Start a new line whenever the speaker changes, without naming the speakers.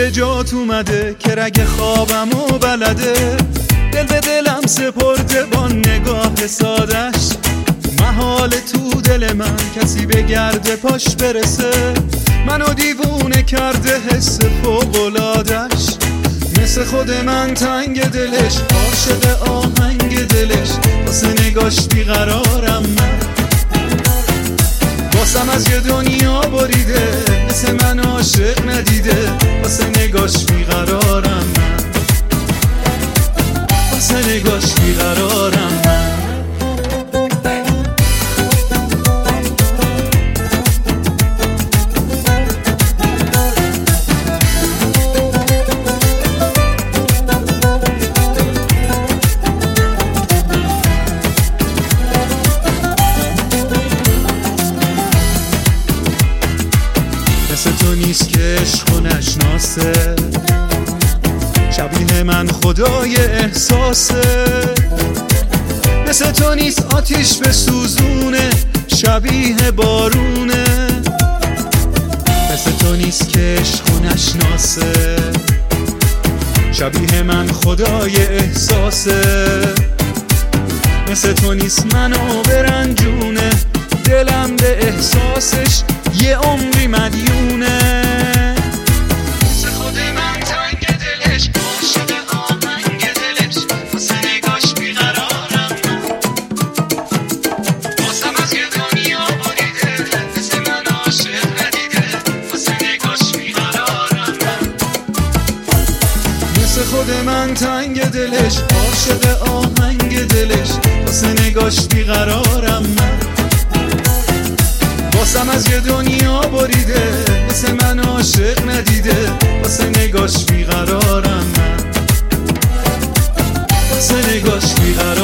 به جات اومده که رگ خوابمو بلده. دل به دلم سپرده با نگاه سادش، محال تو دل من کسی به گرد پاش برسه. منو دیوونه کرده حس فوق‌العاده‌اش، مثل خود من تنگ دلش، عاشق آهنگ دلش، واسه نگاش بیقرارم من. واسم از یه دنیا بریده، مثل من عاشق ندیده، واسه نگاش بیقرارم من، واسه نگاش بیقرارم من. مثل تو نیست که عشق و نشناسه، شبیه من خدای احساسه. مثل تو نیست آتیش به سوزونه، شبیه بارونه. مثل تو نیست که عشق و نشناسه، شبیه من خدای احساسه. مثل تو نیست منو برنجونه، دلم به احساسش یه عمری مدیونه. مثل خود من تنگ دلش، عاشق آهنگ دلش، واسه نگاش بیقرارم من. واسم از یه دنیا بریده، مثل من عاشق ندیده، واسه نگاش بیقرارم من. مثل خود من تنگ دلش، عاشق آهنگ دلش، واسه نگاش بیقرارم من. واسم از یه دنیا بریده، مثل من عاشق ندیده، واسه نگاش بیقرارم من، واسه نگاش بیقرارم.